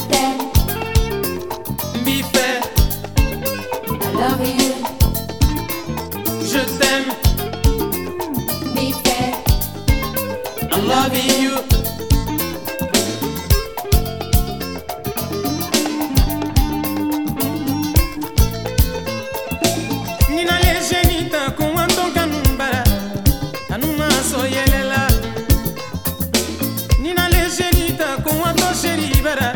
t'aime, mi fait, I love you, je t'aime, mi fait, I'm loving you.